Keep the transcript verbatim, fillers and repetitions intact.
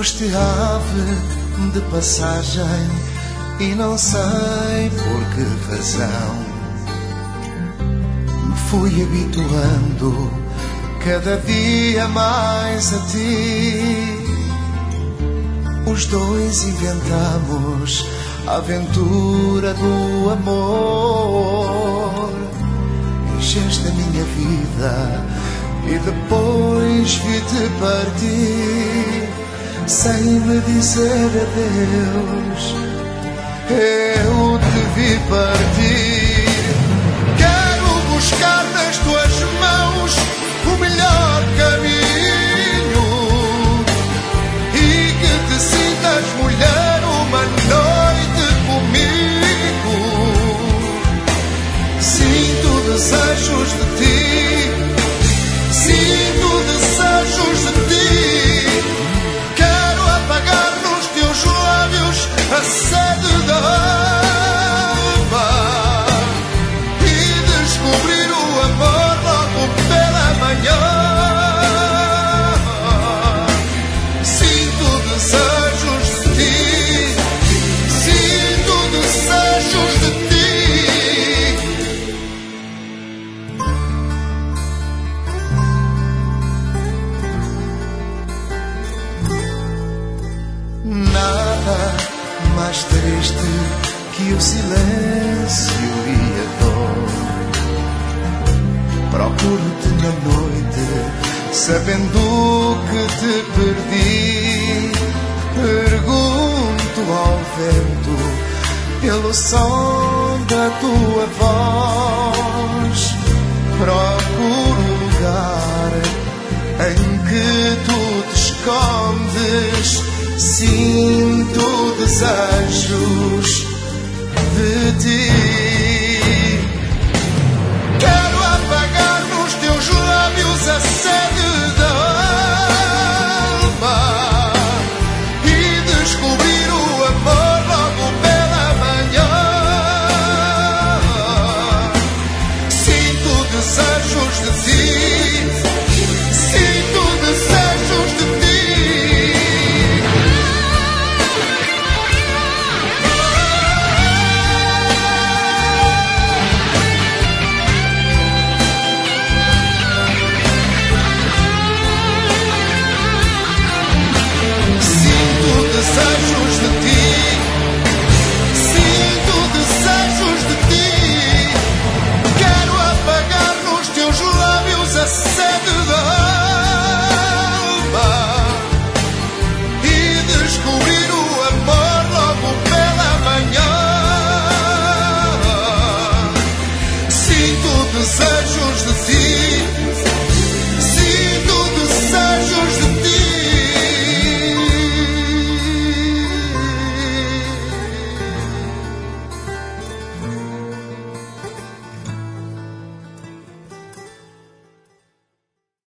Foste ave de passagem e não sei por que razão me fui habituando cada dia mais a ti. Os dois inventamos a aventura do amor. Encheste a minha vida e depois vi-te partir sem me dizer adeus. Eu te vi partir. Quero buscar nas tuas mãos o melhor caminho e que te sintas mulher uma noite comigo. Sinto desejos de ti, sinto desejos de ti. Quero apagar nos teus lábios a sede da alma e descobrir o amor logo pela manhã. Sinto desejos de ti, sinto desejos de ti. Nada mais triste que o silêncio e a dor. Procuro-te na noite, sabendo que te perdi. Pergunto ao vento pelo som da tua voz. Procuro um lugar em que tu te escondes. Sinto desejos de ti. Quero apagar nos teus lábios a sede da alma e descobrir o amor logo pela manhã. Sinto desejos de ti, sinto desejos de ti. Desejos de ti, sinto desejos de ti. Quero apagar nos teus lábios a sede da alma e descobrir o amor logo pela manhã. Sinto desejos